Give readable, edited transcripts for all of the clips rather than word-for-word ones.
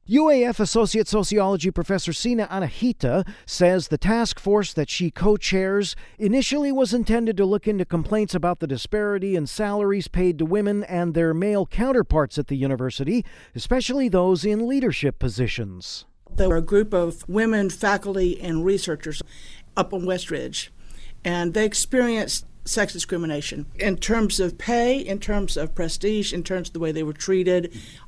UAF Associate Sociology Professor Sina Anahita says the task force that she co-chairs initially was intended to look into complaints about the disparity in salaries paid to women and their male counterparts at the university, especially those in leadership positions. There were a group of women faculty and researchers up on West Ridge, and they experienced sex discrimination in terms of pay, in terms of prestige, in terms of the way they were treated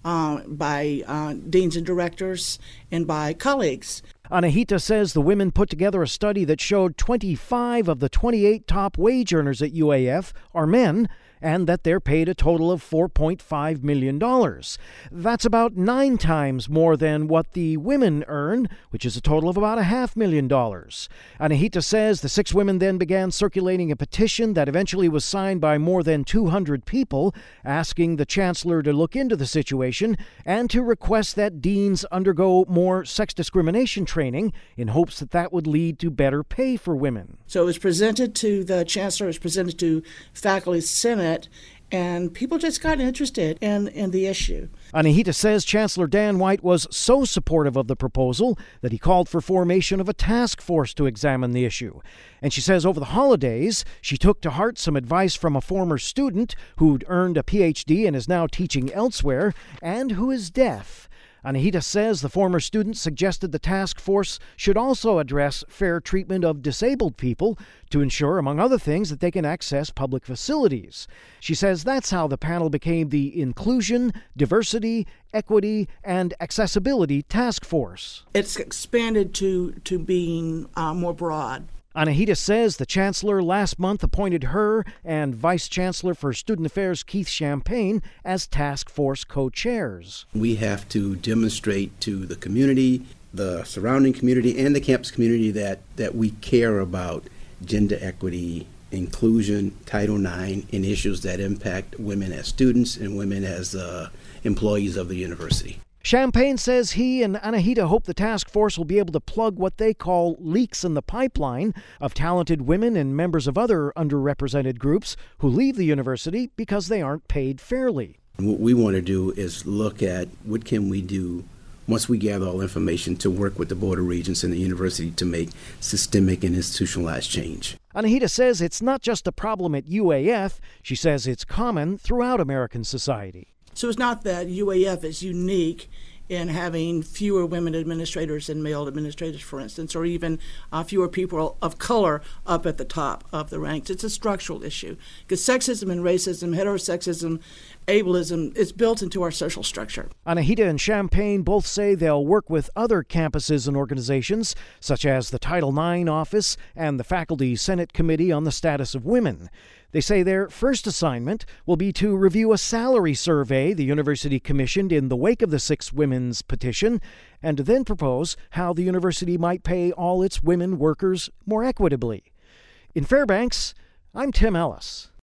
by deans and directors and by colleagues. Anahita says the women put together a study that showed 25 of the 28 top wage earners at UAF are men, and that they're paid a total of $4.5 million. That's about 9 times more than what the women earn, which is a total of about $500,000. Anahita says the 6 women then began circulating a petition that eventually was signed by more than 200 people, asking the chancellor to look into the situation and to request that deans undergo more sex discrimination training in hopes that that would lead to better pay for women. So it was presented to the chancellor, it was presented to faculty senate, and people just got interested in the issue. Anahita says Chancellor Dan White was so supportive of the proposal that he called for formation of a task force to examine the issue. And she says over the holidays, she took to heart some advice from a former student who'd earned a PhD and is now teaching elsewhere and who is deaf. Anahita says the former student suggested the task force should also address fair treatment of disabled people to ensure, among other things, that they can access public facilities. She says that's how the panel became the Inclusion, Diversity, Equity, and Accessibility Task Force. It's expanded to being more broad. Anahita says the chancellor last month appointed her and Vice Chancellor for Student Affairs Keith Champagne as task force co-chairs. We have to demonstrate to the community, the surrounding community, and the campus community that we care about gender equity, inclusion, Title IX, and issues that impact women as students and women as employees of the university. Champagne says he and Anahita hope the task force will be able to plug what they call leaks in the pipeline of talented women and members of other underrepresented groups who leave the university because they aren't paid fairly. What we want to do is look at what can we do once we gather all information to work with the Board of Regents and the university to make systemic and institutionalized change. Anahita says it's not just a problem at UAF. She says it's common throughout American society. So it's not that UAF is unique in having fewer women administrators than male administrators, for instance, or even fewer people of color up at the top of the ranks. It's a structural issue because sexism and racism, heterosexism, ableism is built into our social structure. Anahita and Champagne both say they'll work with other campuses and organizations, such as the Title IX office and the Faculty Senate Committee on the Status of Women. They say their first assignment will be to review a salary survey the university commissioned in the wake of the 6 women's petition, and to then propose how the university might pay all its women workers more equitably. In Fairbanks, I'm Tim Ellis.